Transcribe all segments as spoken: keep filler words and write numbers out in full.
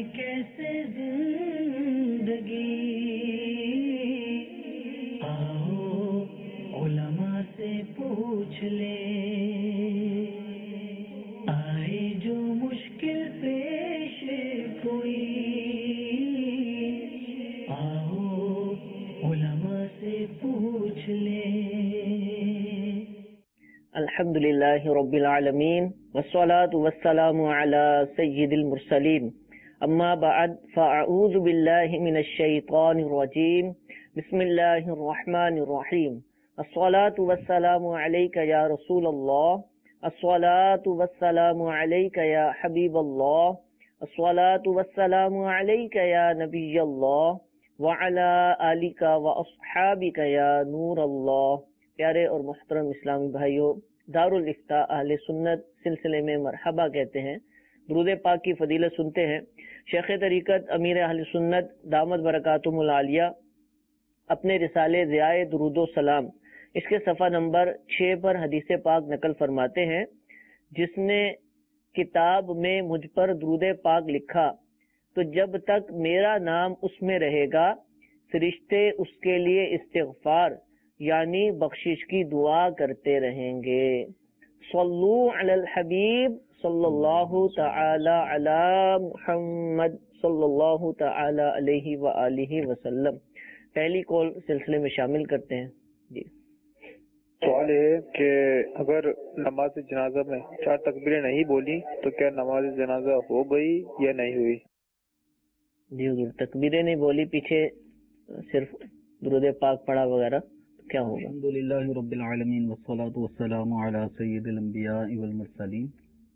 کیسے زندگی، آؤ علماء سے پوچھ لیں، آئے جو مشکل پیش کوئی، آؤ علماء سے پوچھ لیں۔ الحمد للہ رب العالمین والصلاة والسلام علی سید المرسلین، اما بعد فاعوذ باللہ من الشیطان الرجیم، بسم اللہ الرحمن الرحیم۔ الصلاة والسلام علیک یا رسول اللہ، الصلاة والسلام علیک یا حبیب اللہ، الصلاة والسلام علیک یا نبی اللہ، وعلی آلک واصحابک یا نور اللہ۔ پیارے اور محترم اسلامی بھائیوں، دارالافتاء اہل سنت سلسلے میں مرحبا کہتے ہیں، درود پاک کی فضیلت سنتے ہیں۔ شیخ طریقت امیر اہل سنت دامت برکاتہم العالیہ اپنے رسالے ضیاء درود و سلام اس کے صفحہ نمبر چھ پر حدیث پاک نقل فرماتے ہیں، جس نے کتاب میں مجھ پر درود پاک لکھا تو جب تک میرا نام اس میں رہے گا فرشتے اس کے لیے استغفار یعنی بخشش کی دعا کرتے رہیں گے۔ صلو علی الحبیب صلی اللہ تعالی علی محمد صلی اللہ تعالی علیہ وآلہ وسلم۔ پہلی کال سلسلے میں شامل کرتے ہیں۔ جی سوال ہے کہ اگر نماز جنازہ میں چار تکبیریں نہیں بولی تو کیا نماز جنازہ ہو گئی یا نہیں ہوئی؟ جی حضور، تکبیریں نہیں بولی، پیچھے صرف درود پاک پڑھا وغیرہ، کیا ہوگا؟ الحمدللہ رب العالمین والصلاة والسلام علی سید الانبیاء والمرسلین۔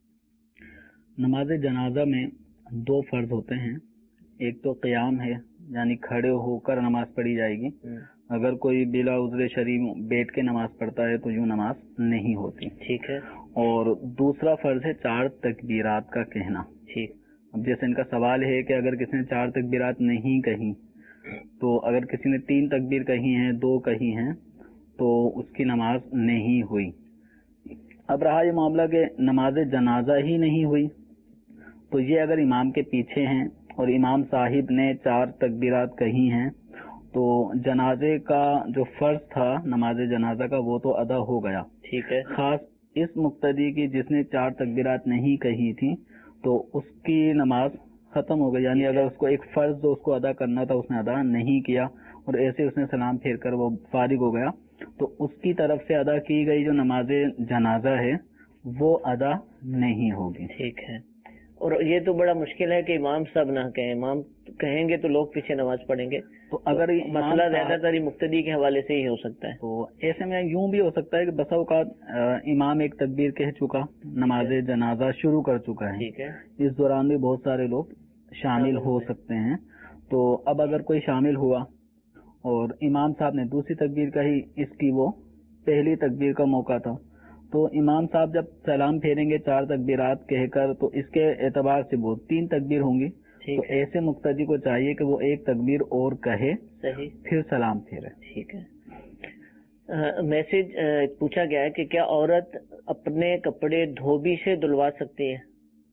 نماز جنازہ میں دو فرض ہوتے ہیں، ایک تو قیام ہے یعنی کھڑے ہو کر نماز پڑھی جائے گی، اگر کوئی بلا عذر شرعی بیٹھ کے نماز پڑھتا ہے تو یوں نماز نہیں ہوتی، ٹھیک ہے۔ اور دوسرا فرض ہے چار تکبیرات کا کہنا، ٹھیک۔ اب جیسے ان کا سوال ہے کہ اگر کسی نے چار تکبیرات نہیں کہیں تو اگر کسی نے تین تکبیر کہی ہیں، دو کہی ہیں، تو اس کی نماز نہیں ہوئی۔ اب رہا یہ معاملہ کہ نماز جنازہ ہی نہیں ہوئی، تو یہ اگر امام کے پیچھے ہیں اور امام صاحب نے چار تکبیرات کہی ہیں تو جنازے کا جو فرض تھا نماز جنازہ کا وہ تو ادا ہو گیا، ٹھیک ہے۔ خاص اس مقتدی کی جس نے چار تکبیرات نہیں کہی تھی تو اس کی نماز ختم ہو گئی، یعنی اگر اس کو ایک فرض جو اس کو ادا کرنا تھا اس نے ادا نہیں کیا اور ایسے اس نے سلام پھیر کر وہ فارغ ہو گیا تو اس کی طرف سے ادا کی گئی جو نماز جنازہ ہے وہ ادا نہیں ہوگی، ٹھیک ہے۔ اور یہ تو بڑا مشکل ہے کہ امام صاحب نہ کہیں، امام کہیں گے تو لوگ پیچھے نماز پڑھیں گے، تو اگر مسئلہ زیادہ تر مقتدی کے حوالے سے ہی ہو سکتا ہے، تو ایسے میں یوں بھی ہو سکتا ہے کہ بسا اوقات امام ایک تکبیر کہہ چکا، نماز جنازہ شروع کر چکا ہے، ٹھیک ہے، اس دوران بھی بہت سارے لوگ شامل ہو سکتے ہیں، تو اب اگر کوئی شامل ہوا اور امام صاحب نے دوسری تکبیر کہی، اس کی وہ پہلی تکبیر کا موقع تھا، تو امام صاحب جب سلام پھیریں گے چار تکبیرات کہہ کر تو اس کے اعتبار سے وہ تین تکبیر ہوں گی، تو ایسے مقتدی کو چاہیے کہ وہ ایک تکبیر اور کہے، صحیح، پھر سلام پھیرے، ٹھیک ہے۔ میسج پوچھا گیا ہے کہ کیا عورت اپنے کپڑے دھوبی سے دھلوا سکتی ہے؟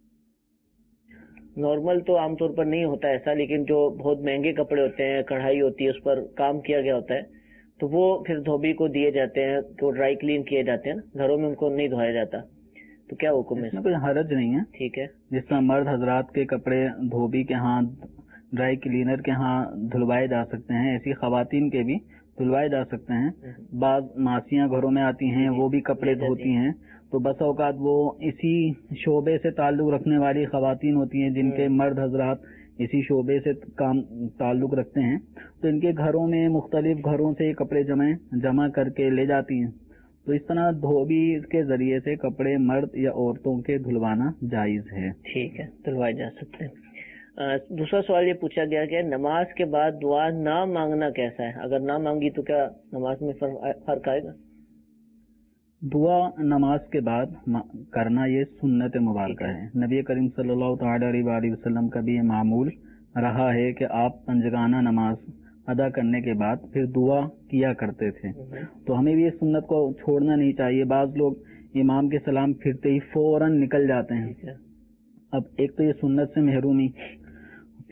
نارمل تو عام طور پر نہیں ہوتا ایسا، لیکن جو بہت مہنگے کپڑے ہوتے ہیں، کڑھائی ہوتی ہے، اس پر کام کیا گیا ہوتا ہے تو وہ پھر دھوبی کو دیے جاتے ہیں، تو ڈرائی کلین کیے جاتے ہیں، گھروں میں ان کو نہیں دھویا جاتا، تو کیا حکم ہے؟ اس میں کوئی حرج نہیں ہے، ٹھیک ہے۔ جس طرح مرد حضرات کے کپڑے دھوبی کے ہاں، ڈرائی کلینر کے ہاں دھلوائے جا سکتے ہیں، ایسی خواتین کے بھی دھلوائے جا سکتے ہیں۔ بعض ماسیاں گھروں میں آتی ہیں، وہ بھی کپڑے دھوتی ہیں، تو بس اوقات وہ اسی شعبے سے تعلق رکھنے والی خواتین ہوتی ہیں جن کے مرد حضرات اسی شعبے سے کام تعلق رکھتے ہیں، تو ان کے گھروں میں مختلف گھروں سے کپڑے جمع جمع کر کے لے جاتی ہیں، تو اس طرح دھوبی کے ذریعے سے کپڑے مرد یا عورتوں کے دھلوانا جائز ہے، ٹھیک ہے، دھلوائے جا سکتے ہیں۔ دوسرا سوال یہ پوچھا گیا کہ نماز کے بعد دعا نہ مانگنا کیسا ہے؟ اگر نہ مانگی تو کیا نماز میں فرق آئے گا؟ دعا نماز کے بعد کرنا یہ سنت مبارکہ ہے، نبی کریم صلی اللہ تعالی علیہ وآلہ وسلم کا بھی یہ معمول رہا ہے کہ آپ پنجگانہ نماز ادا کرنے کے بعد پھر دعا کیا کرتے تھے، تو ہمیں بھی اس سنت کو چھوڑنا نہیں چاہیے۔ بعض لوگ امام کے سلام پھرتے ہی فوراً نکل جاتے ہیں، اب ایک تو یہ سنت سے محرومی،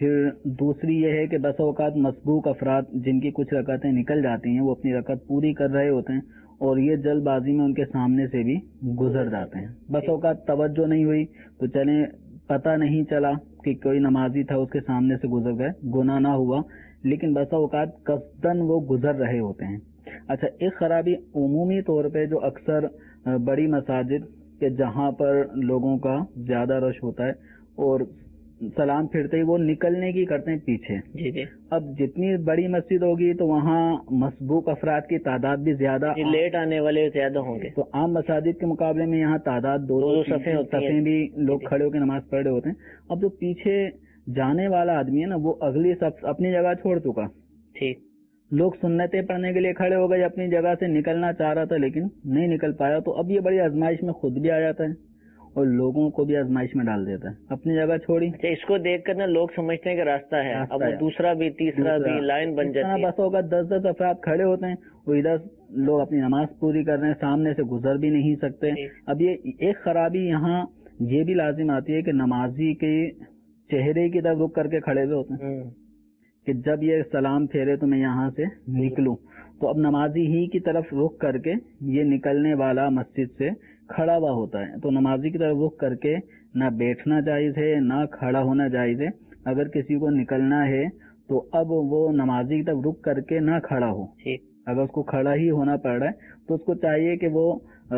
پھر دوسری یہ ہے کہ بس اوقات مسبوق افراد جن کی کچھ رکعتیں نکل جاتی ہیں وہ اپنی رکعت پوری کر رہے ہوتے ہیں اور یہ جلد بازی میں ان کے سامنے سے بھی گزر جاتے ہیں. بس اوقات توجہ نہیں ہوئی تو چلیں پتہ نہیں چلا کہ کوئی نمازی تھا اس کے سامنے سے گزر گئے, گناہ نہ ہوا, لیکن بس اوقات قصدن وہ گزر رہے ہوتے ہیں. اچھا, ایک خرابی عمومی طور پہ جو اکثر بڑی مساجد کہ جہاں پر لوگوں کا زیادہ رش ہوتا ہے اور سلام پھرتے ہی وہ نکلنے کی کرتے ہیں پیچھے. جی جی. اب جتنی بڑی مسجد ہوگی تو وہاں مسبوق افراد کی تعداد بھی زیادہ, لیٹ آنے والے زیادہ ہوں گے, تو عام مساجد کے مقابلے میں یہاں تعداد دو دو صفیں صفیں بھی لوگ کھڑے ہو کے نماز پڑھ رہے ہوتے ہیں. اب جو پیچھے جانے والا آدمی ہے نا وہ اگلی صف اپنی جگہ چھوڑ چکا. ٹھیک. لوگ سنتیں پڑھنے کے لیے کھڑے ہو گئے, اپنی جگہ سے نکلنا چاہ رہا تھا لیکن نہیں نکل پایا, تو اب یہ بڑی آزمائش میں خود بھی آ جاتا ہے اور لوگوں کو بھی آزمائش میں ڈال دیتا ہے. اپنی جگہ چھوڑی. اس کو دیکھ کر نا لوگ سمجھتے ہیں کہ راستہ ہے, اب وہ دوسرا بھی تیسرا بھی لائن بن جاتی ہے. بس ہوگا دس دس افراد کھڑے ہوتے ہیں, وہ ادھر لوگ اپنی نماز پوری کر رہے ہیں, سامنے سے گزر بھی نہیں سکتے. اب یہ ایک خرابی یہاں یہ بھی لازم آتی ہے کہ نمازی کے چہرے کی طرف رک کر کے کھڑے ہوئے ہوتے ہیں کہ جب یہ سلام پھیرے تو میں یہاں سے نکلوں, تو اب نمازی ہی کی طرف رخ کر کے یہ نکلنے والا مسجد سے کھڑا ہوا ہوتا ہے. تو نمازی کی طرف رخ کر کے نہ بیٹھنا جائز ہے نہ کھڑا ہونا جائز ہے. اگر کسی کو نکلنا ہے تو اب وہ نمازی کی طرف رخ کر کے نہ کھڑا ہو. اگر اس کو کھڑا ہی ہونا پڑ رہا ہے تو اس کو چاہیے کہ وہ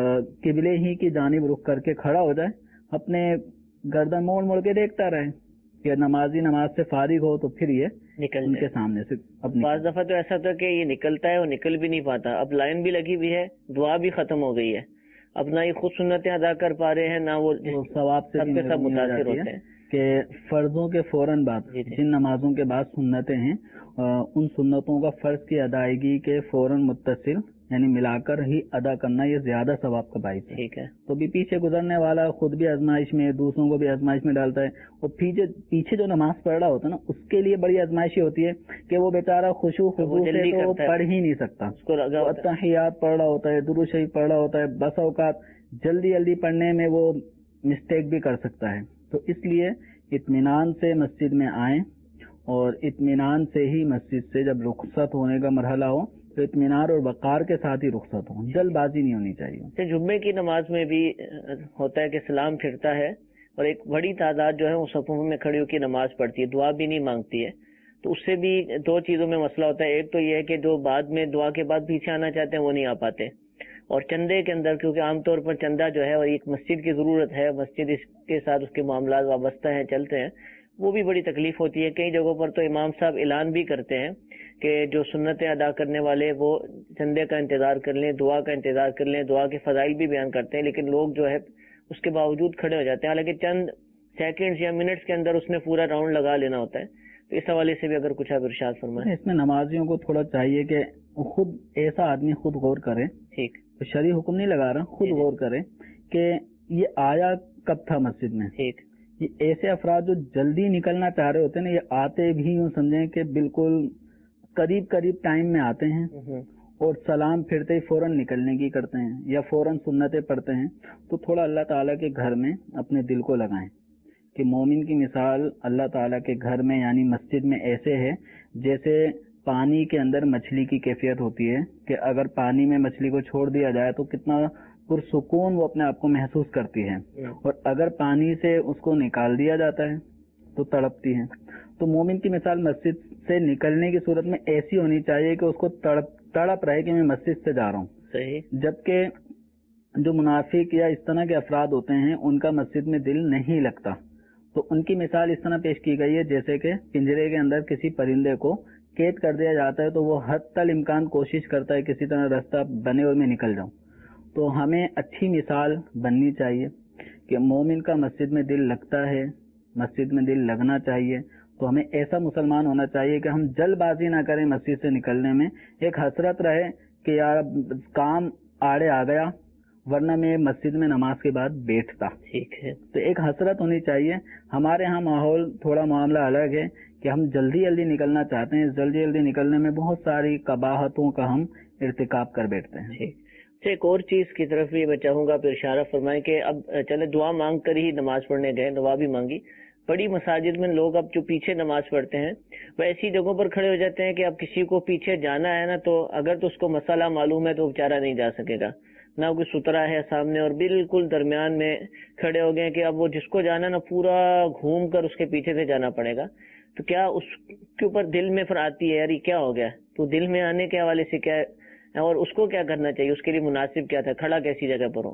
قبلے ہی کی جانب رخ کر کے کھڑا ہو جائے, اپنے گردن موڑ موڑ کے دیکھتا رہے کہ نمازی نماز سے فارغ ہو تو پھر یہ نکل ان کے سامنے سے. بعض دفعہ تو ایسا تھا کہ یہ نکلتا ہے وہ نکل بھی نہیں پاتا. اب لائن بھی لگی ہوئی ہے, دعا بھی ختم ہو گئی ہے, اب نہ یہ خود سنتیں ادا کر پا رہے ہیں نہ وہ ثواب سے سب سب متاثر ہوتے ہیں کہ فرضوں کے فوراً بعد جن نمازوں کے بعد سنتیں ہیں ان سنتوں کا فرض کی ادائیگی کے فوراً متصل یعنی ملا کر ہی ادا کرنا یہ زیادہ ثواب کا باعث ہے. ٹھیک ہے. تو بھی پیچھے گزرنے والا خود بھی آزمائش میں دوسروں کو بھی آزمائش میں ڈالتا ہے, اور پیچھے پیچھے جو نماز پڑھ رہا ہوتا ہے نا اس کے لیے بڑی آزمائشی ہوتی ہے کہ وہ بیچارہ خشوع خضوع سے تو پڑھ ہی نہیں سکتا, تحیات پڑھ رہا ہوتا ہے, درود شریف پڑھ رہا ہوتا ہے, بس اوقات جلدی جلدی پڑھنے میں وہ مسٹیک بھی کر سکتا ہے. تو اس لیے اطمینان سے مسجد میں آئیں اور اطمینان سے ہی مسجد سے جب رخصت ہونے کا مرحلہ ہو تو اطمینان اور وقار کے ساتھ ہی رخصت ہو, جلد بازی نہیں ہونی چاہیے. جمعے کی نماز میں بھی ہوتا ہے کہ سلام پھرتا ہے اور ایک بڑی تعداد جو ہے وہ صفوں میں کھڑی ہو کے نماز پڑھتی ہے, دعا بھی نہیں مانگتی ہے. تو اس سے بھی دو چیزوں میں مسئلہ ہوتا ہے. ایک تو یہ ہے کہ جو بعد میں دعا کے بعد پیچھے آنا چاہتے ہیں وہ نہیں آ پاتے, اور چندے کے اندر کیونکہ عام طور پر چندہ جو ہے اور ایک مسجد کی ضرورت ہے, مسجد اس کے ساتھ اس کے معاملات وابستہ ہیں چلتے ہیں, وہ بھی بڑی تکلیف ہوتی ہے. کئی جگہوں پر تو امام صاحب اعلان بھی کرتے ہیں کہ جو سنتیں ادا کرنے والے وہ چندے کا انتظار کر لیں, دعا کا انتظار کر لیں, دعا کے فضائل بھی بیان کرتے ہیں, لیکن لوگ جو ہے اس کے باوجود کھڑے ہو جاتے ہیں, حالانکہ چند سیکنڈز یا منٹس کے اندر اس نے پورا راؤنڈ لگا لینا ہوتا ہے. تو اس حوالے سے بھی اگر کچھ آپ ارشاد فرمائیں. اس میں نمازیوں کو تھوڑا چاہیے کہ خود ایسا آدمی خود غور کرے, ٹھیک, شرعی حکم نہیں لگا رہا, خود غور کرے کہ یہ آیا کب تھا مسجد میں. ٹھیک. یہ ایسے افراد جو جلدی نکلنا چاہ رہے ہوتے ہیں نا, یہ آتے بھی یوں سمجھیں کہ بالکل قریب قریب ٹائم میں آتے ہیں اور سلام پھرتے ہی فوراً نکلنے کی کرتے ہیں یا فوراً سنتیں پڑھتے ہیں. تو تھوڑا اللہ تعالیٰ کے گھر میں اپنے دل کو لگائیں کہ مومن کی مثال اللہ تعالیٰ کے گھر میں یعنی مسجد میں ایسے ہے جیسے پانی کے اندر مچھلی کی کیفیت ہوتی ہے کہ اگر پانی میں مچھلی کو چھوڑ دیا جائے تو کتنا پرسکون وہ اپنے آپ کو محسوس کرتی ہے, اور اگر پانی سے اس کو نکال دیا جاتا ہے تو تڑپتی ہے. تو مومن کی مثال مسجد سے نکلنے کی صورت میں ایسی ہونی چاہیے کہ اس کو تڑپ تڑپ رہے کہ میں مسجد سے جا رہا ہوں. صحیح. جبکہ جو منافق یا اس طرح کے افراد ہوتے ہیں ان کا مسجد میں دل نہیں لگتا, تو ان کی مثال اس طرح پیش کی گئی ہے جیسے کہ پنجرے کے اندر کسی پرندے کو قید کر دیا جاتا ہے تو وہ حد تل امکان کوشش کرتا ہے کسی طرح راستہ بنے اور میں نکل جاؤں. تو ہمیں اچھی مثال بننی چاہیے کہ مومن کا مسجد میں دل لگتا ہے, مسجد میں دل لگنا چاہیے. تو ہمیں ایسا مسلمان ہونا چاہیے کہ ہم جلد بازی نہ کریں مسجد سے نکلنے میں, ایک حسرت رہے کہ یار کام آڑے آ گیا ورنہ میں مسجد میں نماز کے بعد بیٹھتا. ٹھیک ہے. تو ایک حسرت ہونی چاہیے. ہمارے ہاں ماحول تھوڑا معاملہ الگ ہے کہ ہم جلدی جلدی نکلنا چاہتے ہیں, جلدی جلدی نکلنے میں بہت ساری قباحتوں کا ہم ارتکاب کر بیٹھتے ہیں. ٹھیک. ایک اور چیز کی طرف بھی میں چاہوں گا پھر اشارہ فرمائیں کہ اب چلے دعا مانگ کر ہی نماز پڑھنے گئے, دعا بھی مانگی, بڑی مساجد میں لوگ اب جو پیچھے نماز پڑھتے ہیں وہ ایسی جگہوں پر کھڑے ہو جاتے ہیں کہ اب کسی کو پیچھے جانا ہے نا، تو اگر تو اس کو مسئلہ معلوم ہے تو وہ بیچارہ نہیں جا سکے گا، نہ کوئی سترا ہے سامنے، اور بالکل درمیان میں کھڑے ہو گئے کہ اب وہ جس کو جانا نا پورا گھوم کر اس کے پیچھے سے جانا پڑے گا. تو کیا اس کے اوپر دل میں پھر آتی ہے یار یہ کیا ہو گیا؟ تو دل میں آنے کے حوالے سے کیا ہے اور اس کو کیا کرنا چاہیے، اس کے لیے مناسب کیا تھا، کھڑا کیسی جگہ پر ہو؟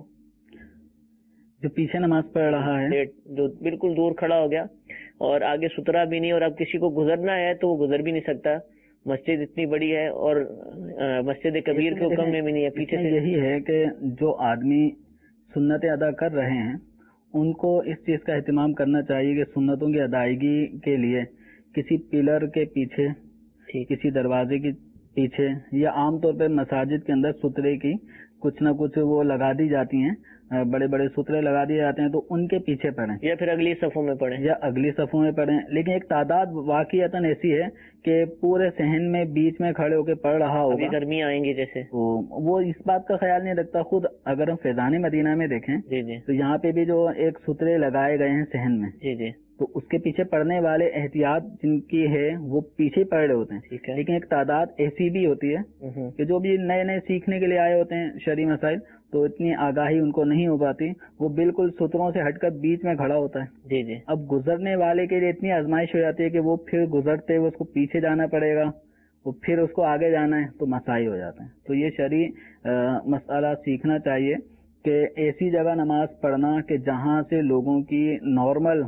جو پیچھے نماز پڑھ رہا ہے جو بالکل دور کھڑا ہو گیا اور آگے سترا بھی نہیں، اور اب کسی کو گزرنا ہے تو وہ گزر بھی نہیں سکتا، مسجد اتنی بڑی ہے اور مسجد کبیر کے حکم میں بھی نہیں ہے، پیچھے سے یہی ہے کہ جو آدمی سنتیں ادا کر رہے ہیں ان کو اس چیز کا اہتمام کرنا چاہیے کہ سنتوں کی ادائیگی کے لیے کسی پلر کے پیچھے، کسی دروازے کے پیچھے، یا عام طور پہ مساجد کے اندر سترے کی کچھ نہ کچھ وہ لگا دی جاتی ہیں، بڑے بڑے سترے لگا دیے جاتے ہیں، تو ان کے پیچھے پڑھیں یا پھر اگلی صفوں میں پڑھیں یا اگلی صفوں میں پڑھیں. لیکن ایک تعداد واقعتاً ایسی ہے کہ پورے صحن میں بیچ میں کھڑے ہو کے پڑھ رہا ہوگا، گرمی آئیں گی جیسے، وہ اس بات کا خیال نہیں رکھتا. خود اگر ہم فیضان مدینہ میں دیکھیں جی جی تو یہاں پہ بھی جو ایک سترے لگائے گئے ہیں صحن میں، جی جی تو اس کے پیچھے پڑھنے والے احتیاط جن کی ہے وہ پیچھے پڑھ رہے ہوتے ہیں. لیکن ایک تعداد ایسی بھی ہوتی ہے کہ جو بھی نئے نئے سیکھنے کے لیے آئے ہوتے ہیں شرعی مسائل، تو اتنی آگاہی ان کو نہیں ہو پاتی، وہ بالکل ستروں سے ہٹ کر بیچ میں کھڑا ہوتا ہے. جی جی اب گزرنے والے کے لیے اتنی آزمائش ہو جاتی ہے کہ وہ پھر گزرتے ہوئے اس کو پیچھے جانا پڑے گا، وہ پھر اس کو آگے جانا ہے، تو مسائل ہو جاتے ہیں. تو یہ شرعی مسئلہ سیکھنا چاہیے کہ ایسی جگہ نماز پڑھنا کہ جہاں سے لوگوں کی نارمل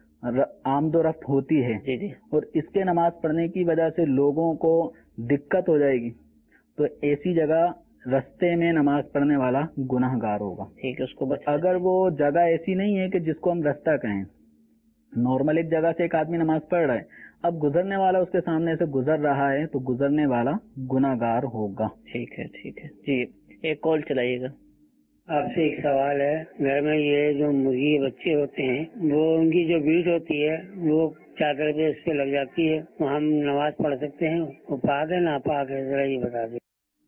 آمد و رفت ہوتی ہے، جی جی اور اس کے نماز پڑھنے کی وجہ سے لوگوں کو دقت ہو جائے گی، تو ایسی جگہ رستے میں نماز پڑھنے والا گناہ گار ہوگا. ٹھیک ہے، اس کو اگر وہ جگہ ایسی نہیں ہے کہ جس کو ہم رستہ کہیں، نارمل ایک جگہ سے ایک آدمی نماز پڑھ رہا ہے، اب گزرنے والا اس کے سامنے سے گزر رہا ہے تو گزرنے والا گناہ گار ہوگا. ٹھیک ہے ٹھیک ہے جی، ایک کال چلائیے گا. آپ سے ایک سوال ہے، گھر میں یہ جو مرغی بچے ہوتے ہیں وہ ان کی جو بیٹ ہوتی ہے وہ چادر پہ اس پہ لگ جاتی ہے، تو ہم نماز پڑھ سکتے ہیں؟ وہ پاک ہے نا پاک ہے، ذرا یہ بتا دیں.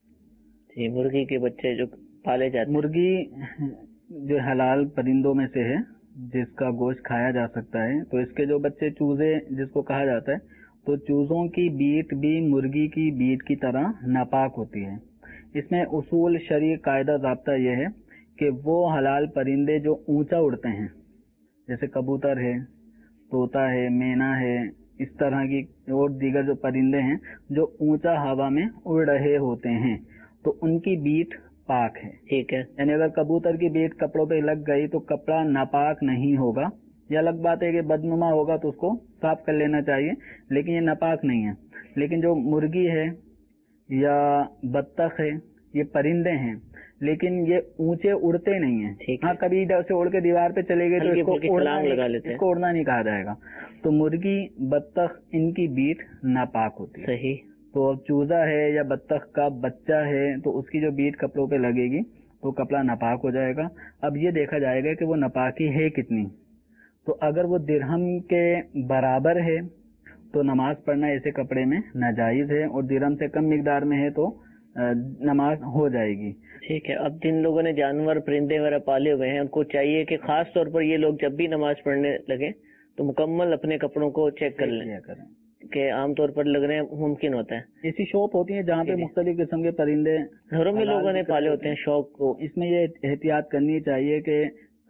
جی، مرغی کے بچے جو پالے جاتے ہیں، مرغی جو حلال پرندوں میں سے ہے جس کا گوشت کھایا جا سکتا ہے، تو اس کے جو بچے چوزے جس کو کہا جاتا ہے، تو چوزوں کی بیٹ بھی مرغی کی بیٹ کی طرح ناپاک ہوتی ہے. اس میں اصول شرعی قاعدہ ضابطہ یہ ہے کہ وہ حلال پرندے جو اونچا اڑتے ہیں، جیسے کبوتر ہے، طوطا ہے، مینا ہے، اس طرح کی اور دیگر جو پرندے ہیں جو اونچا ہوا میں اڑ رہے ہوتے ہیں، تو ان کی بیٹ پاک ہے. ٹھیک ہے، یعنی اگر کبوتر کی بیٹ کپڑوں پہ لگ گئی تو کپڑا ناپاک نہیں ہوگا. یہ الگ بات ہے کہ بدنما ہوگا تو اس کو صاف کر لینا چاہیے، لیکن یہ ناپاک نہیں ہے. لیکن جو مرغی ہے یا بطخ ہے، یہ پرندے ہیں لیکن یہ اونچے اڑتے نہیں ہیں. ہاں کبھی ادھر سے اڑ کے دیوار پہ چلے گئے تو اس کو اڑنا اس کو اڑنا نہیں کہا جائے گا. تو مرغی، بطخ، ان کی بیٹ ناپاک ہوتی ہے. صحیح. تو اب چوزا ہے یا بطخ کا بچہ ہے تو اس کی جو بیٹ کپڑوں پہ لگے گی تو کپڑا ناپاک ہو جائے گا. اب یہ دیکھا جائے گا کہ وہ ناپاکی ہے کتنی. تو اگر وہ درہم کے برابر ہے تو نماز پڑھنا ایسے کپڑے میں ناجائز ہے، اور درہم سے کم مقدار میں ہے تو نماز ہو جائے گی. ٹھیک ہے. اب جن لوگوں نے جانور پرندے وغیرہ پالے ہوئے ہیں ان کو چاہیے کہ خاص طور پر یہ لوگ جب بھی نماز پڑھنے لگے تو مکمل اپنے کپڑوں کو چیک کر لیں کہ عام طور پر لگنے ممکن ہوتا ہے. ایسی شاپ ہوتی ہیں جہاں پہ مختلف قسم کے پرندے گھروں میں لوگوں نے پالے ہوتے ہیں شوق کو. اس میں یہ احتیاط کرنی چاہیے کہ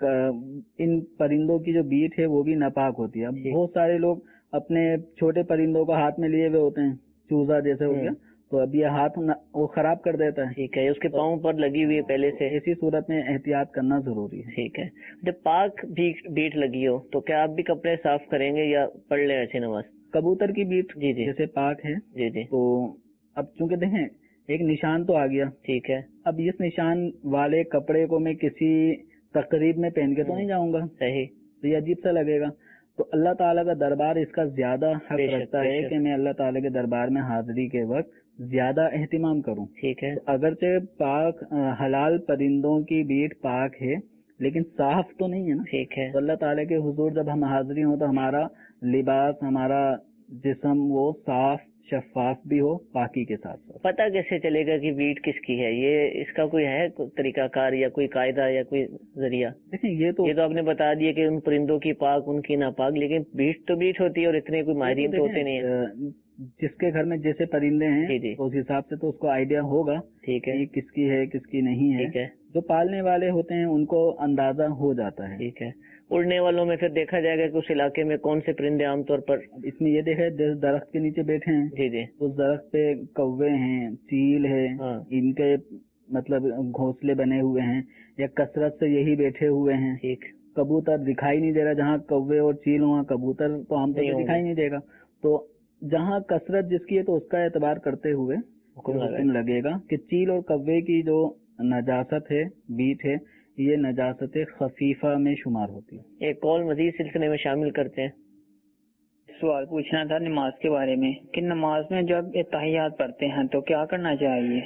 ان پرندوں کی جو بیٹ ہے وہ بھی ناپاک ہوتی ہے. اب بہت سارے لوگ اپنے چھوٹے پرندوں کا ہاتھ میں لیے ہوئے ہوتے ہیں، چوزا جیسے ہو گیا، تو اب یہ ہاتھ وہ خراب کر دیتا ہے. ٹھیک ہے، اس کے پاؤں پر لگی ہوئی ہے پہلے سے، ایسی صورت میں احتیاط کرنا ضروری ہے. ٹھیک ہے. جب پاک بیٹ لگی ہو تو کیا آپ بھی کپڑے صاف کریں گے یا پڑھ لیں ایسے نماز؟ کبوتر کی بیٹ جی جی جیسے پاک ہے جی جی تو اب چونکہ دیکھیں ایک نشان تو آ گیا. ٹھیک ہے. اب اس نشان والے کپڑے کو میں کسی تقریب میں پہن کے تو نہیں جاؤں گا. صحیح. تو یہ عجیب سا لگے گا. تو اللہ تعالیٰ کا دربار اس کا زیادہ حق رکھتا ہے کہ میں اللہ تعالیٰ کے دربار میں حاضری کے وقت زیادہ اہتمام کروں. ٹھیک ہے. اگرچہ پاک حلال پرندوں کی بیٹ پاک ہے لیکن صاف تو نہیں ہے نا. ٹھیک ہے. تو اللہ تعالیٰ کے حضور جب ہم حاضری ہوں تو ہمارا لباس، ہمارا جسم وہ صاف شفاف بھی ہو پاکی کے ساتھ ساتھ. پتہ کیسے چلے گا کہ بیٹ کس کی ہے؟ یہ اس کا کوئی ہے طریقہ کار یا کوئی قاعدہ یا کوئی ذریعہ؟ دیکھیں یہ تو یہ تو آپ نے بتا دیا کہ ان پرندوں کی پاک ان کی ناپاک، لیکن بیٹ تو بیٹ ہوتی ہے اور اتنے کوئی ماہرین تو ہوتے نہیں ہیں. جس کے گھر میں جیسے پرندے ہیں جی جی اس حساب سے تو اس کو آئیڈیا ہوگا ٹھیک ہے کہ کس کی ہے کس کی نہیں ہے. ٹھیک ہے جو پالنے والے ہوتے ہیں ان کو اندازہ ہو جاتا ہے. ٹھیک ہے. اڑنے والوں میں پھر دیکھا جائے گا کہ اس علاقے میں کون سے پرندے عام طور پر؟ اس میں یہ دیکھے جس درخت کے نیچے بیٹھے ہیں جی جی اس درخت پہ کوے ہیں، چیل ہے، ہاں ان کے مطلب گھونسلے بنے ہوئے ہیں یا کثرت سے یہی بیٹھے ہوئے ہیں. ٹھیک. کبوتر دکھائی نہیں دے رہا، جہاں کوے اور چیل وہاں کبوتر تو عام طور نہیں پہ ہوں دکھائی نہیں دے گا. تو جہاں کثرت جس کی ہے تو اس کا اعتبار کرتے ہوئے حکم لگا ہے. حکم لگے گا کہ چیل اور کوے کی جو نجاست ہے بیٹ ہے یہ نجاست خفیفہ میں شمار ہوتی ہے. ایک کال مزید سلسلے میں شامل کرتے ہیں. سوال پوچھنا تھا نماز کے بارے میں کہ نماز میں جب اتحیات پڑھتے ہیں تو کیا کرنا چاہیے؟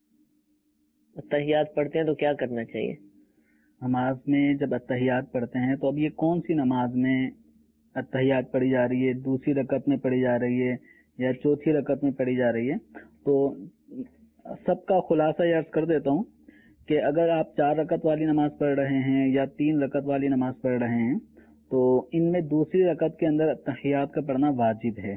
اتحیات پڑھتے ہیں تو کیا کرنا چاہیے؟ نماز میں جب اتحیات پڑھتے ہیں تو اب یہ کون سی نماز میں اتحیات پڑھی جا رہی ہے؟ دوسری رکعت میں پڑھی جا رہی ہے یا چوتھی رکعت میں پڑھی جا رہی ہے؟ تو سب کا خلاصہ یہ عرض کر دیتا ہوں کہ اگر آپ چار رکعت والی نماز پڑھ رہے ہیں یا تین رکعت والی نماز پڑھ رہے ہیں تو ان میں دوسری رکعت کے اندر اتحیات کا پڑھنا واجب ہے،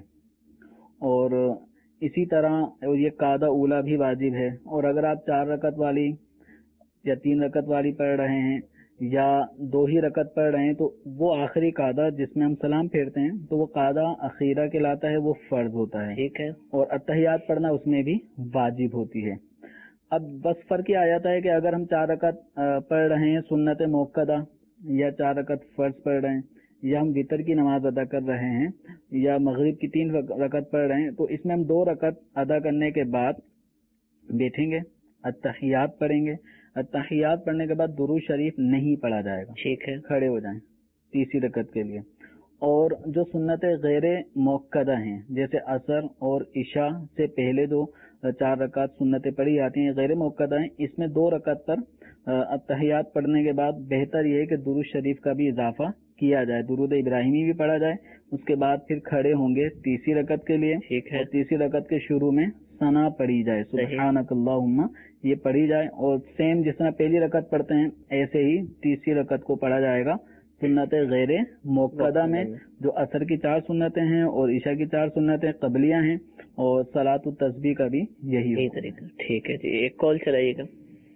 اور اسی طرح یہ قاعدہ اولا بھی واجب ہے. اور اگر آپ چار رکعت والی یا تین رکعت والی پڑھ رہے ہیں یا دو ہی رکعت پڑھ رہے ہیں تو وہ آخری قاعدہ جس میں ہم سلام پھیرتے ہیں تو وہ قاعدہ اخیرہ کہلاتا ہے، وہ فرض ہوتا ہے. ٹھیک ہے. اور اتحیات پڑھنا اس میں بھی واجب ہوتی ہے. اب بس فرق یہ آ جاتا ہے کہ اگر ہم چار رکعت پڑھ رہے ہیں سنت موقدہ یا چار رکعت فرض پڑھ رہے ہیں یا ہم وتر کی نماز ادا کر رہے ہیں یا مغرب کی تین رکعت پڑھ رہے ہیں تو اس میں ہم دو رکعت ادا کرنے کے بعد بیٹھیں گے، اتحیات پڑھیں گے. اتحیات پڑھنے کے بعد درود شریف نہیں پڑھا جائے گا. ٹھیک ہے. کھڑے ہو جائیں تیسری رکعت کے لیے. اور جو سنت غیر موقدہ ہیں جیسے عصر اور عشاء سے پہلے جو چار رکعت سنتیں پڑھی جاتی ہیں غیر موقدہ ہیں، اس میں دو رکعت پر اتحیات پڑھنے کے بعد بہتر یہ ہے کہ درود شریف کا بھی اضافہ کیا جائے، درود ابراہیمی بھی پڑھا جائے. اس کے بعد پھر کھڑے ہوں گے تیسری رکعت کے لیے. ٹھیک ہے. اور تیسری رکعت کے شروع میں ثنا پڑھی جائے، سبحانک اللہم، یہ پڑھی جائے. اور سیم جس طرح پہلی رکعت پڑھتے ہیں ایسے ہی تیسری رکعت کو پڑھا جائے گا. سنت غیر موقدہ میں جو عصر کی چار سنتیں ہیں اور عشاء کی چار سنتیں قبلیہ ہیں اور صلاۃ التسبیح کا بھی یہی یہی طریقہ. ٹھیک ہے جی. ایک کال چلائیے گا.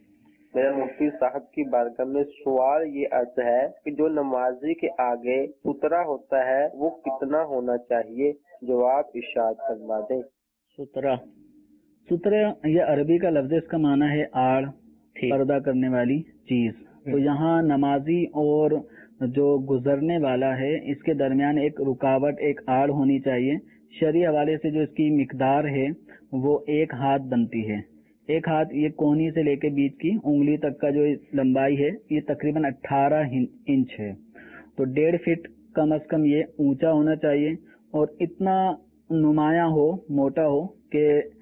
میرا مفتی صاحب کی بارگاہ میں سوال یہ عرض ہے کہ جو نمازی کے آگے سترا ہوتا ہے وہ کتنا ہونا چاہیے؟ جواب ارشاد فرما دیں. سترا سترے یہ عربی کا لفظ، اس کا معنی ہے آڑ، پردہ کرنے والی چیز. تو یہاں نمازی اور جو گزرنے والا ہے اس کے درمیان ایک رکاوٹ، ایک آڑ ہونی چاہیے. شرعی حوالے سے جو اس کی مقدار ہے وہ ایک ہاتھ بنتی ہے. ایک ہاتھ یہ کونی سے لے کے بیچ کی انگلی تک کا جو لمبائی ہے یہ تقریباً اٹھارہ انچ ہے. تو ڈیڑھ فٹ کم از کم یہ اونچا ہونا چاہیے اور اتنا نمایاں ہو، موٹا ہو کہ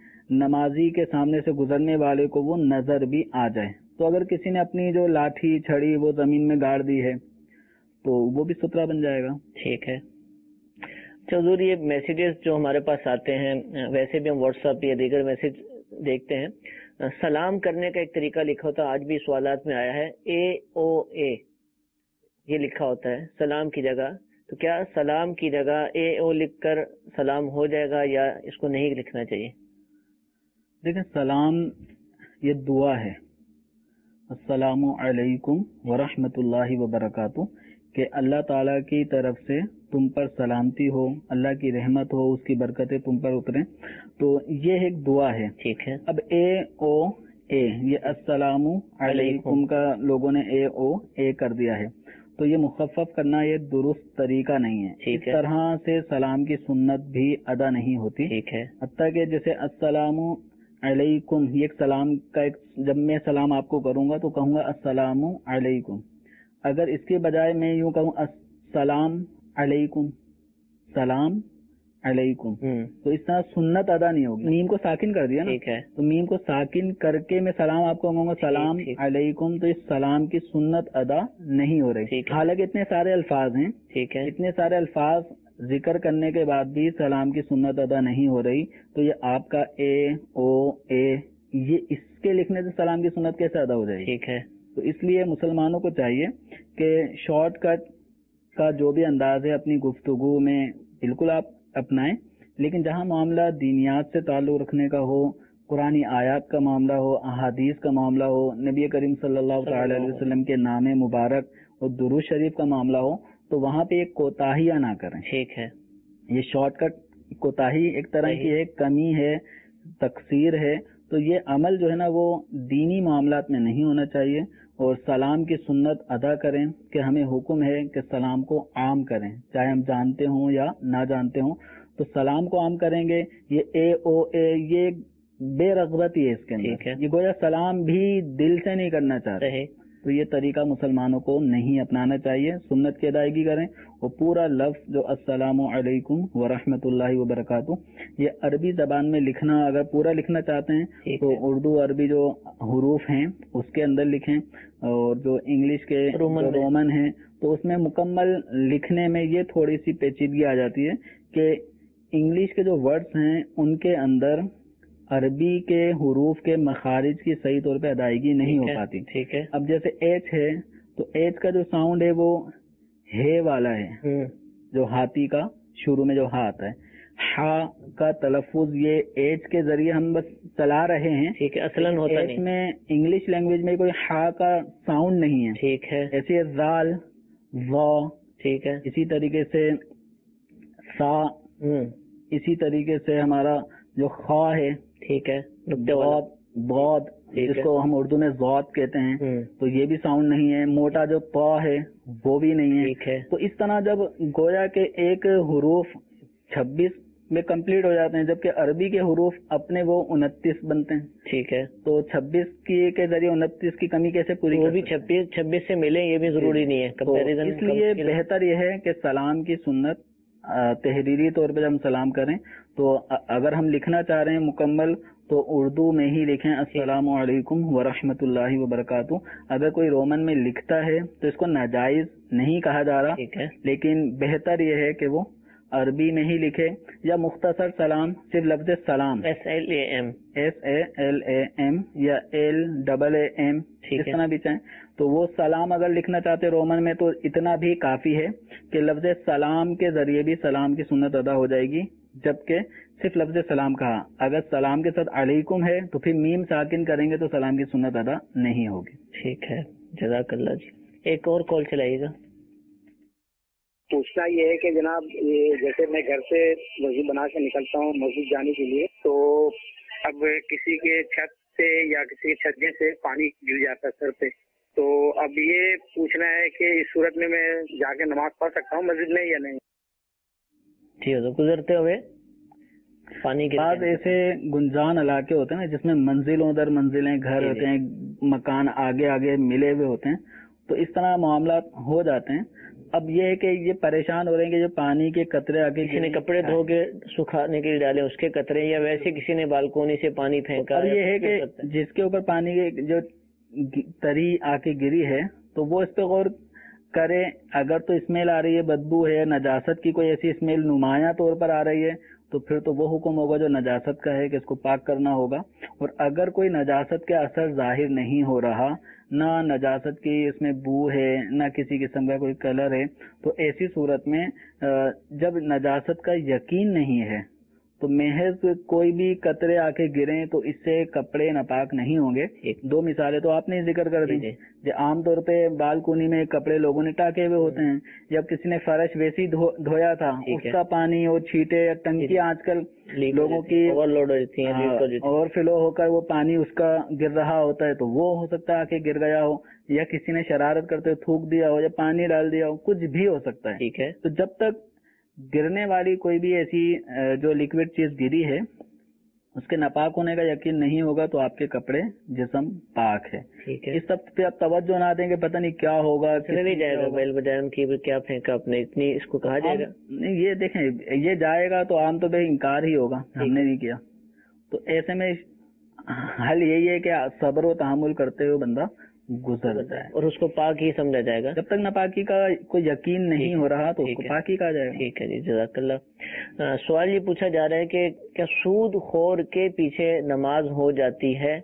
نمازی کے سامنے سے گزرنے والے کو وہ نظر بھی آ جائے. تو اگر کسی نے اپنی جو لاٹھی چھڑی وہ زمین میں گاڑ دی ہے تو وہ بھی سترا بن جائے گا. ٹھیک ہے. اچھا حضور، یہ میسیجز جو ہمارے پاس آتے ہیں ویسے بھی ہم واٹس ایپ یا دیگر میسج دیکھتے ہیں، سلام کرنے کا ایک طریقہ لکھا ہوتا ہے، آج بھی سوالات میں آیا ہے اے او اے یہ لکھا ہوتا ہے سلام کی جگہ. تو کیا سلام کی جگہ اے او لکھ کر سلام ہو جائے گا یا اس کو نہیں لکھنا چاہیے؟ دیکھیں سلام یہ دعا ہے، السلام علیکم ورحمۃ اللہ وبرکاتہ، کہ اللہ تعالیٰ کی طرف سے تم پر سلامتی ہو، اللہ کی رحمت ہو، اس کی برکتیں تم پر اتریں. تو یہ ایک دعا ہے. ٹھیک ہے. اب اے او اے یہ السلام علیکم کا لوگوں نے اے او اے کر دیا ہے، تو یہ مخفف کرنا یہ درست طریقہ نہیں ہے. اس طرح سے سلام کی سنت بھی ادا نہیں ہوتی. ٹھیک ہے. حتیٰ کہ جیسے السلام علیکم یہ ایک سلام کا ایک، جب میں سلام آپ کو کروں گا تو کہوں گا السلام علیکم. اگر اس کے بجائے میں یوں کہوں السلام علیکم، سلام علیکم، تو اس طرح سنت ادا نہیں ہوگی. میم کو ساکن کر دیا نا، ٹھیک ہے. تو میم کو ساکن کر کے میں سلام آپ کو کہوں گا سلام علیکم، تو اس سلام کی سنت ادا نہیں ہو رہی. حالانکہ اتنے سارے الفاظ ہیں، ٹھیک ہے، اتنے سارے الفاظ ذکر کرنے کے بعد بھی سلام کی سنت ادا نہیں ہو رہی تو یہ آپ کا اے او اے یہ اس کے لکھنے سے سلام کی سنت کیسے ادا ہو جائے گی؟ ٹھیک ہے. تو اس لیے مسلمانوں کو چاہیے کہ شارٹ کٹ کا جو بھی انداز ہے اپنی گفتگو میں بالکل آپ اپنائیں، لیکن جہاں معاملہ دینیات سے تعلق رکھنے کا ہو، قرآنی آیات کا معاملہ ہو، احادیث کا معاملہ ہو، نبی کریم صلی اللہ تعالی علیہ وسلم کے نام مبارک اور درود شریف کا معاملہ ہو، تو وہاں پہ ایک کوتاہیاں نہ کریں. ٹھیک ہے. یہ شارٹ کٹ کوتاہی ایک طرح کی ایک کمی ہے، تقصیر ہے. تو یہ عمل جو ہے نا وہ دینی معاملات میں نہیں ہونا چاہیے. اور سلام کی سنت ادا کریں کہ ہمیں حکم ہے کہ سلام کو عام کریں، چاہے ہم جانتے ہوں یا نہ جانتے ہوں. تو سلام کو عام کریں گے. یہ اے او اے یہ بے رغبتی ہے اس کے اندر، یہ گویا سلام بھی دل سے نہیں کرنا چاہتے. تو یہ طریقہ مسلمانوں کو نہیں اپنانا چاہیے. سنت کی ادائیگی کریں اور پورا لفظ جو السلام علیکم ورحمۃ اللہ وبرکاتہ، یہ عربی زبان میں لکھنا اگر پورا لکھنا چاہتے ہیں تو اردو عربی جو حروف ہیں اس کے اندر لکھیں، اور جو انگلش کے رومن ہیں تو اس میں مکمل لکھنے میں یہ تھوڑی سی پیچیدگی آ جاتی ہے کہ انگلش کے جو ورڈز ہیں ان کے اندر عربی کے حروف کے مخارج کی صحیح طور پہ ادائیگی نہیں ہو پاتی. ٹھیک ہے. اب جیسے ایچ ہے تو ایچ کا جو ساؤنڈ ہے وہ ہے والا ہے، جو ہاتھی کا شروع میں جو ہا آتا ہے. ہا کا تلفظ یہ ایچ کے ذریعے ہم بس چلا رہے ہیں. ٹھیک ہے. اصلاً ہوتا نہیں. ایچ میں انگلش لینگویج میں کوئی ہا کا ساؤنڈ نہیں ہے. ٹھیک ہے. ایسے زال وا. ٹھیک ہے. اسی طریقے سے سا، اسی طریقے سے ہمارا جو خا ہے. ٹھیک ہے. بہت جس کو ہم اردو میں ذات کہتے ہیں تو یہ بھی ساؤنڈ نہیں ہے. موٹا جو طا ہے وہ بھی نہیں ہے. تو اس طرح جب گویا کہ ایک حروف چھبیس میں کمپلیٹ ہو جاتے ہیں جبکہ عربی کے حروف اپنے وہ انتیس بنتے ہیں. ٹھیک ہے. تو چھبیس کی کے ذریعے انتیس کی کمی کیسے پوری؟ وہ بھی چھبیس چھبیس سے ملے، یہ بھی ضروری نہیں ہے. اس لیے بہتر یہ ہے کہ سلام کی سنت تحریری طور پہ جب ہم سلام کریں تو اگر ہم لکھنا چاہ رہے ہیں مکمل تو اردو میں ہی لکھیں السلام علیکم ورحمۃ اللہ وبرکاتہ. اگر کوئی رومن میں لکھتا ہے تو اس کو ناجائز نہیں کہا جا رہا، لیکن بہتر یہ ہے کہ وہ عربی میں ہی لکھے یا مختصر سلام صرف لفظ سلام S L A M S A L A M یا ایل ڈبل اے ایم اس طرح بھی چاہیں تو وہ سلام اگر لکھنا چاہتے رومن میں تو اتنا بھی کافی ہے کہ لفظ سلام کے ذریعے بھی سلام کی سنت ادا ہو جائے گی. جبکہ صرف لفظ سلام کہا، اگر سلام کے ساتھ علیکم ہے تو پھر میم ساکن کریں گے تو سلام کی سنت ادا نہیں ہوگی. ٹھیک ہے. جزاک اللہ جی. ایک اور کال چلائیے گا. پوچھنا یہ ہے کہ جناب یہ جیسے میں گھر سے وضو بنا کے نکلتا ہوں مسجد جانے کے لیے، تو اب کسی کے چھت سے یا کسی کے چھجے سے پانی گر جاتا ہے سر پہ، تو اب یہ پوچھنا ہے کہ اس صورت میں میں جا کے نماز پڑھ سکتا ہوں مسجد میں یا نہیں؟ ٹھیک ہے. گزرتے ہوئے پانی کے بعض ایسے گنجان علاقے ہوتے ہیں نا جس میں منزلوں در منزلیں گھر ہوتے ہیں، مکان آگے آگے ملے ہوئے ہوتے ہیں، تو اس طرح معاملات ہو جاتے ہیں. اب یہ ہے کہ یہ پریشان ہو رہے ہیں کہ جو پانی کے قطرے آگے کسی نے کپڑے دھو کے سکھانے کے لیے ڈالے اس کے قطرے، یا ویسے کسی نے بالکونی سے پانی پھینکا. یہ ہے کہ جس کے اوپر پانی کی جو تری آ کے گری ہے تو وہ اس پہ غور کرے. اگر تو اسمیل آ رہی ہے، بدبو ہے، نجاست کی کوئی ایسی اسمیل نمایاں طور پر آ رہی ہے تو پھر تو وہ حکم ہوگا جو نجاست کا ہے کہ اس کو پاک کرنا ہوگا. اور اگر کوئی نجاست کا اثر ظاہر نہیں ہو رہا، نہ نجاست کی اس میں بو ہے، نہ کسی قسم کا کوئی کلر ہے، تو ایسی صورت میں جب نجاست کا یقین نہیں ہے تو محض کوئی بھی قطرے آ کے گریں تو اس سے کپڑے ناپاک نہیں ہوں گے. دو مثالیں تو آپ نے ذکر کر دی. جو عام طور پہ بالکونی میں کپڑے لوگوں نے ٹاکے ہوئے ہوتے ہیں، جب کسی نے فرش ویسی دھویا تھا اس کا پانی اور چھیٹے یا ٹنکی آج کل لوگوں کی اوور لوڈ ہوتی ہیں اور فلو ہو کر وہ پانی اس کا گر رہا ہوتا ہے تو وہ ہو سکتا ہے کہ گر گیا ہو، یا کسی نے شرارت کرتے تھوک دیا ہو یا پانی ڈال دیا ہو، کچھ بھی ہو سکتا ہے. ٹھیک ہے. تو جب تک گرنے والی کوئی بھی ایسی جو لیکوڈ چیز گری ہے اس کے ناپاک ہونے کا یقین نہیں ہوگا تو آپ کے کپڑے جسم پاک ہے. اس سب پہ آپ توجہ نہ دیں کہ پتہ نہیں کیا ہوگا، نہیں جائے گا بیل بجائے کی کیا پھینکا اپنے، اتنی اس کو کہا جائے گا نہیں. یہ دیکھیں یہ جائے گا تو عام طور پہ انکار ہی ہوگا، ہم نے نہیں کیا. تو ایسے میں حل یہی ہے کہ صبر و تحمل کرتے ہوئے بندہ گزر جائے اور اس کو پاک ہی سمجھا جائے گا. جب تک ناپاکی کا کوئی یقین نہیں ہو رہا تو اس کو پاک ہی کہا جائے گا. ٹھیک ہے جی، جزاک اللہ. سوال یہ پوچھا جا رہا ہے کہ کیا سود خور کے پیچھے نماز ہو جاتی ہے؟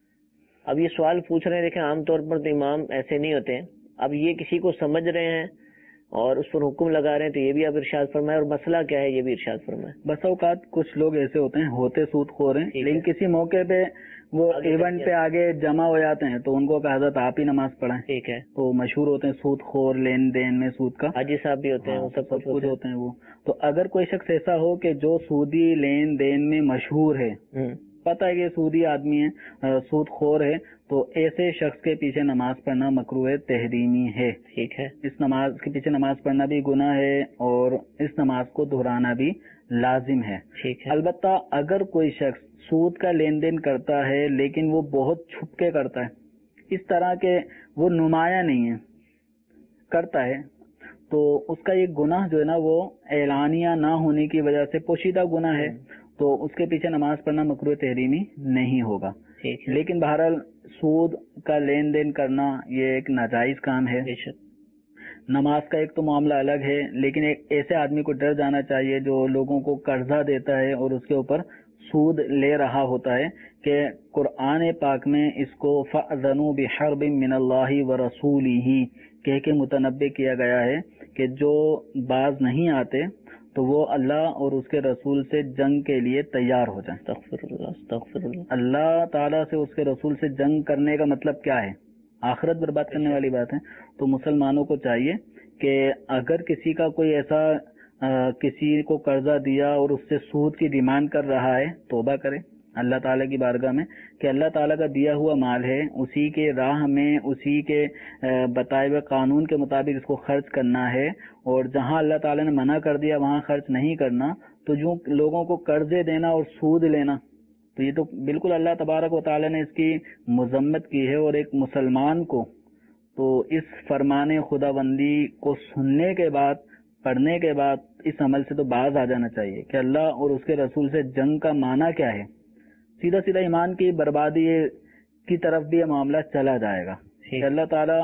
اب یہ سوال پوچھ رہے ہیں، دیکھیں عام طور پر تو امام ایسے نہیں ہوتے ہیں. اب یہ کسی کو سمجھ رہے ہیں اور اس پر حکم لگا رہے ہیں، تو یہ بھی آپ ارشاد فرمائے، اور مسئلہ کیا ہے یہ بھی ارشاد فرمائے. بس اوقات کچھ لوگ ایسے ہوتے ہیں، ہوتے سود خور ہیں، لیکن کسی موقع پہ وہ ایونٹ پہ آگے جمع ہو جاتے ہیں تو ان کو کہا حضرت آپ ہی نماز پڑھیں. ٹھیک ہے. تو مشہور ہوتے ہیں سود خور، لین دین میں سود کا. حاجی صاحب بھی ہوتے ہیں، وہ سب کچھ ہوتے ہیں وہ. تو اگر کوئی شخص ایسا ہو کہ جو سودی لین دین میں مشہور ہے، پتہ ہے کہ سودی آدمی ہے، سود خور ہے، تو ایسے شخص کے پیچھے نماز پڑھنا مکروہ تحریمی ہے. ٹھیک ہے. اس نماز کے پیچھے نماز پڑھنا بھی گناہ ہے اور اس نماز کو دہرانا بھی لازم ہے. ٹھیک ہے. البتہ اگر کوئی شخص سود کا لین دین کرتا ہے لیکن وہ بہت چھپ کے کرتا ہے، اس طرح کے وہ نمایاں نہیں ہے، کرتا ہے، تو اس کا یہ گناہ جو ہے نا وہ اعلانیہ نہ ہونے کی وجہ سے پوشیدہ گناہ ہے، تو اس کے پیچھے نماز پڑھنا مکروہ تحریمی نہیں ہوگا. لیکن بہرحال سود کا لین دین کرنا یہ ایک ناجائز کام ہے. نماز کا ایک تو معاملہ الگ ہے، لیکن ایک ایسے آدمی کو ڈر جانا چاہیے جو لوگوں کو قرضہ دیتا ہے اور اس کے اوپر سود لے رہا ہوتا ہے، کہ قرآن پاک میں اس کو فَأْذَنُوا بِحَرْبٍ مِّنَ اللَّهِ وَرَسُولِهِ کہہ کے متنبع کیا گیا ہے کہ جو باز نہیں آتے تو وہ اللہ اور اس کے رسول سے جنگ کے لیے تیار ہو جائیں. استغفر اللہ استغفر اللہ. اللہ تعالیٰ سے اس کے رسول سے جنگ کرنے کا مطلب کیا ہے؟ آخرت برباد کرنے والی بات ہے. تو مسلمانوں کو چاہیے کہ اگر کسی کا کوئی ایسا آ, کسی کو قرضہ دیا اور اس سے سود کی ڈیمانڈ کر رہا ہے، توبہ کرے اللہ تعالیٰ کی بارگاہ میں کہ اللہ تعالیٰ کا دیا ہوا مال ہے، اسی کے راہ میں اسی کے بتائے ہوئے قانون کے مطابق اس کو خرچ کرنا ہے، اور جہاں اللہ تعالیٰ نے منع کر دیا وہاں خرچ نہیں کرنا. تو جو لوگوں کو قرضے دینا اور سود لینا، تو یہ تو بالکل اللہ تبارک و تعالیٰ نے اس کی مذمت کی ہے. اور ایک مسلمان کو تو اس فرمان خدا بندی کو سننے کے بعد، پڑھنے کے بعد اس عمل سے تو باز آ جانا چاہیے کہ اللہ اور اس کے رسول سے جنگ کا معنی کیا ہے. سیدھا سیدھا ایمان کی بربادی کی طرف بھی یہ معاملہ چلا جائے گا. اللہ تعالیٰ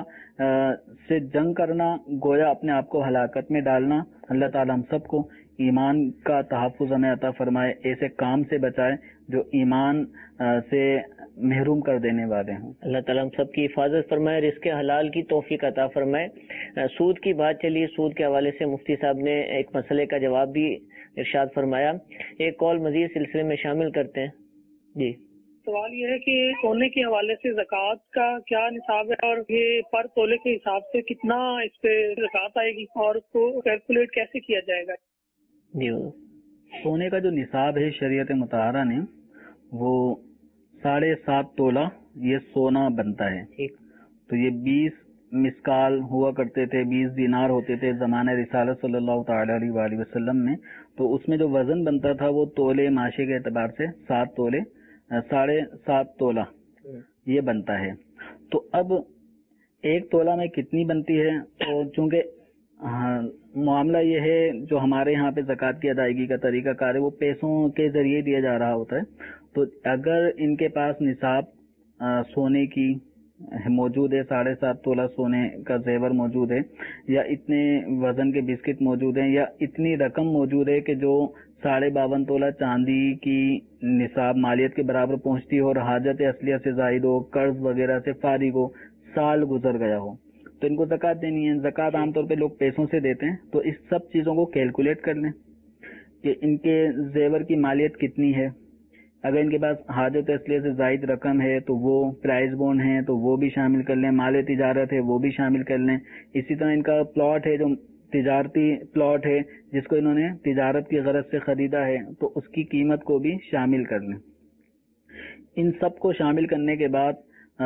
سے جنگ کرنا گویا اپنے آپ کو ہلاکت میں ڈالنا. اللہ تعالیٰ ہم سب کو ایمان کا تحفظ ہمیں عطا فرمائے، ایسے کام سے بچائے جو ایمان سے محروم کر دینے والے ہوں. اللہ تعالیٰ ہم سب کی حفاظت فرمائے، رزق حلال کی توفیق عطا فرمائے. سود کی بات چلی، سود کے حوالے سے مفتی صاحب نے ایک مسئلے کا جواب بھی ارشاد فرمایا. ایک کال مزید سلسلے میں شامل کرتے ہیں. جی، سوال یہ ہے کہ سونے کے حوالے سے زکوٰۃ کا کیا نصاب ہے، اور یہ پر تولے کے حساب سے کتنا اس پہ زکوٰۃ آئے گی، اور اس کو کیلکولیٹ کیسے کیا جائے گا؟ جی، سونے کا جو نصاب ہے شریعت مطہرہ نے وہ ساڑھے سات تولہ یہ سونا بنتا ہے. تو یہ بیس مسکال ہوا کرتے تھے، بیس دینار ہوتے تھے زمانہ رسالت صلی اللہ تعالی علیہ وآلہ وسلم میں. تو اس میں جو وزن بنتا تھا وہ تولے معاشے کے اعتبار سے سات تولے ساڑھے سات تولہ یہ بنتا ہے. تو اب ایک تولہ میں کتنی بنتی ہے؟ تو چونکہ ہاں معاملہ یہ ہے جو ہمارے یہاں پہ زکوٰۃ کی ادائیگی کا طریقہ کار ہے وہ پیسوں کے ذریعے دیا جا رہا ہوتا ہے. تو اگر ان کے پاس نصاب سونے کی موجود ہے، ساڑھے سات تولہ سونے کا زیور موجود ہے، یا اتنے وزن کے بسکٹ موجود ہیں، یا اتنی رقم موجود ہے کہ جو ساڑھے باون تولہ چاندی کی نصاب مالیت کے برابر پہنچتی ہو اور حاجت اصلیہ سے زائد ہو، قرض وغیرہ سے فارغ ہو، سال گزر گیا ہو، تو ان کو زکوٰۃ دینی ہے. زکوٰۃ عام طور پہ لوگ پیسوں سے دیتے ہیں. تو اس سب چیزوں کو کیلکولیٹ کر لیں کہ ان کے زیور کی مالیت کتنی ہے. اگر ان کے پاس حاجت اصلیہ سے زائد رقم ہے تو وہ پرائز بونڈ ہیں تو وہ بھی شامل کر لیں، مال تجارت ہے وہ بھی شامل کر لیں. اسی طرح ان کا پلاٹ ہے جو تجارتی پلاٹ ہے جس کو انہوں نے تجارت کی غرض سے خریدا ہے تو اس کی قیمت کو بھی شامل کر لیں. ان سب کو شامل کرنے کے بعد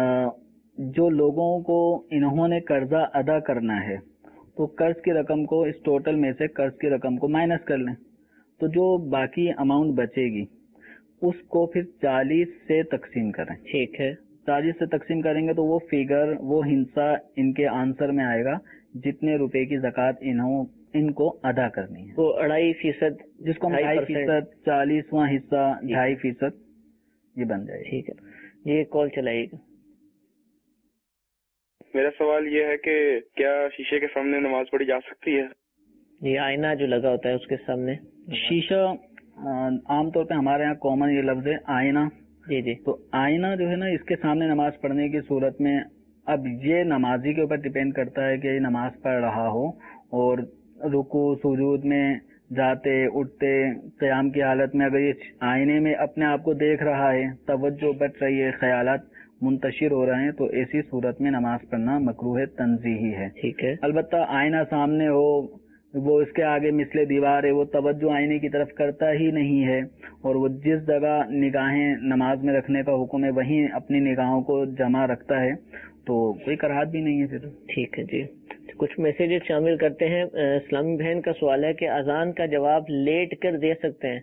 جو لوگوں کو انہوں نے قرضہ ادا کرنا ہے تو قرض کی رقم کو اس ٹوٹل میں سے قرض کی رقم کو مائنس کر لیں. تو جو باقی اماؤنٹ بچے گی اس کو پھر چالیس سے تقسیم کریں. ٹھیک ہے، چالیس سے تقسیم کریں گے تو وہ فگر وہ حصہ ان کے آنسر میں آئے گا جتنے روپے کی زکوٰۃ انہوں ان کو ادا کرنی ہے. تو اڑائی فیصد جس کو ڈھائی فیصد چالیسواں حصہ ڈھائی فیصد یہ بن جائے. ٹھیک ہے، یہ کال چلائیے گا. میرا سوال یہ ہے کہ کیا شیشے کے سامنے نماز پڑھی جا سکتی ہے؟ یہ آئینہ جو لگا ہوتا ہے اس کے سامنے شیشہ عام طور پہ ہمارے یہاں کامن یہ لفظ ہے آئینہ. جی جی. تو آئینہ جو ہے نا اس کے سامنے نماز پڑھنے کی صورت میں اب یہ نمازی کے اوپر ڈیپینڈ کرتا ہے کہ یہ نماز پڑھ رہا ہو اور رکوع سجود میں جاتے اٹھتے قیام کی حالت میں اگر یہ آئینے میں اپنے آپ کو دیکھ رہا ہے، توجہ بٹ رہی ہے، خیالات منتشر ہو رہے ہیں، تو ایسی صورت میں نماز پڑھنا مکروہ تنزیہی ہے. ٹھیک ہے. البتہ آئینہ سامنے ہو، وہ اس کے آگے مثل دیوار ہے، وہ توجہ آئینے کی طرف کرتا ہی نہیں ہے اور وہ جس جگہ نگاہیں نماز میں رکھنے کا حکم ہے وہیں اپنی نگاہوں کو جمع رکھتا ہے تو کوئی کراہت بھی نہیں ہے پھر. ٹھیک ہے جی. کچھ میسیجز شامل کرتے ہیں. اسلامی بہن کا سوال ہے کہ اذان کا جواب لیٹ کر دے سکتے ہیں؟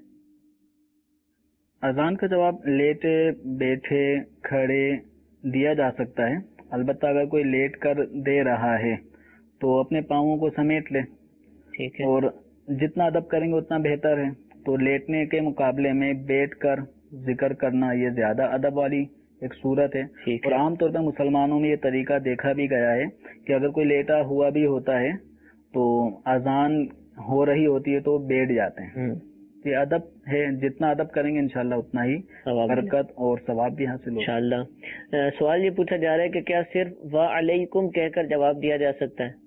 اذان کا جواب لیٹے بیٹھے کھڑے دیا جا سکتا ہے، البتہ اگر کوئی لیٹ کر دے رہا ہے تو اپنے پاؤں کو سمیٹ لے. ٹھیک ہے. اور جتنا ادب کریں گے اتنا بہتر ہے. تو لیٹنے کے مقابلے میں بیٹھ کر ذکر کرنا یہ زیادہ ادب والی ایک صورت ہے. اور عام طور پر مسلمانوں میں یہ طریقہ دیکھا بھی گیا ہے کہ اگر کوئی لیٹا ہوا بھی ہوتا ہے تو اذان ہو رہی ہوتی ہے تو بیٹھ جاتے ہیں. یہ ادب ہے، جتنا ادب کریں گے انشاءاللہ اتنا ہی برکت اور ثواب بھی حاصل ہوگا انشاءاللہ. سوال یہ پوچھا جا رہا ہے کہ کیا صرف وعلیکم کہہ کر جواب دیا جا سکتا ہے؟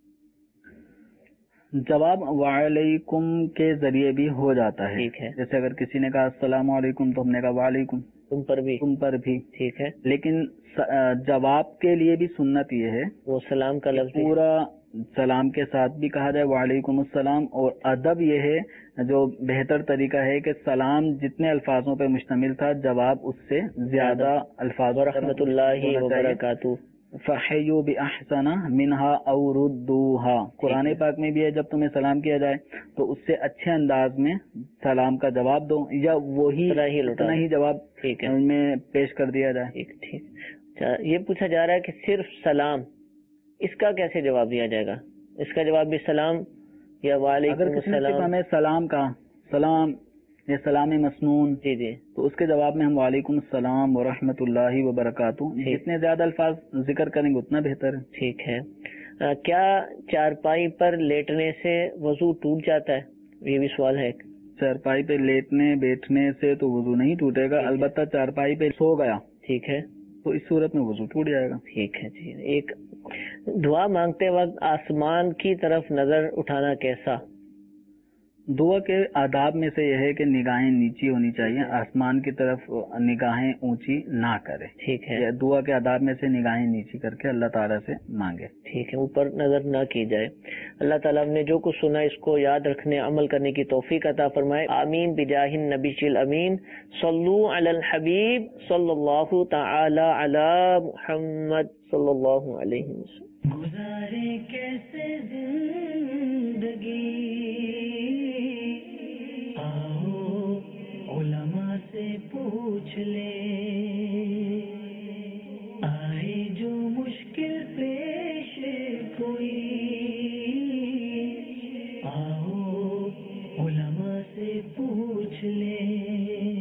جواب وعلیکم کے ذریعے بھی ہو جاتا ہے. ٹھیک ہے. جیسے اگر کسی نے کہا السلام علیکم تو ہم نے کہا وعلیکم، تم پر بھی تم پر بھی. ٹھیک ہے. لیکن جواب کے لیے بھی سنت یہ ہے وہ سلام کا لفظ پورا سلام کے ساتھ بھی کہا جائے وعلیکم السلام. اور ادب یہ ہے، جو بہتر طریقہ ہے کہ سلام جتنے الفاظوں پہ مشتمل تھا جواب اس سے زیادہ الفاظ ورحمۃ اللہ وبرکاتہ. فحیوا بأحسن منہا او ردوہا. قرآن پاک میں بھی ہے جب تمہیں سلام کیا جائے تو اس سے اچھے انداز میں سلام کا جواب دو یا وہی اتنا ہی جواب میں پیش کر دیا جائے. ٹھیک ٹھیک. یہ پوچھا جا رہا ہے کہ صرف سلام، اس کا کیسے جواب دیا جائے گا؟ اس کا جواب بھی سلام یا وعلیکم السلام؟ ہمیں سلام کا سلام یا سلام مسنون جی جی تو اس کے جواب میں ہم وعلیکم السلام ورحمۃ اللہ وبرکاتہ جتنے زیادہ الفاظ ذکر کریں گے اتنا بہتر ہے. ٹھیک ہے. کیا چارپائی پر لیٹنے سے وضو ٹوٹ جاتا ہے؟ یہ بھی سوال ہے. چارپائی پہ لیٹنے بیٹھنے سے تو وضو نہیں ٹوٹے گا، البتہ چارپائی پہ سو گیا ٹھیک ہے تو اس صورت میں وضو ٹوٹ جائے گا. ٹھیک ہے جی. ایک دعا مانگتے وقت آسمان کی طرف نظر اٹھانا کیسا؟ دعا کے آداب میں سے یہ ہے کہ نگاہیں نیچی ہونی چاہیے، آسمان کی طرف نگاہیں اونچی نہ کرے. ٹھیک ہے. دعا کے آداب میں سے نگاہیں نیچی کر کے اللہ تعالیٰ سے مانگے. ٹھیک ہے. اوپر نظر نہ کی جائے. اللہ تعالیٰ نے جو کچھ سنا اس کو یاد رکھنے عمل کرنے کی توفیق عطا فرمائے. آمین بجاہ النبی الامین. صلو علی الحبیب صلی اللہ تعالی علی محمد صلی اللہ علیہ وسلم. گزارے کیسے زندگی، آؤ علماء سے پوچھ لے، آئے جو مشکل پیش کوئی، آؤ علماء سے پوچھ لے.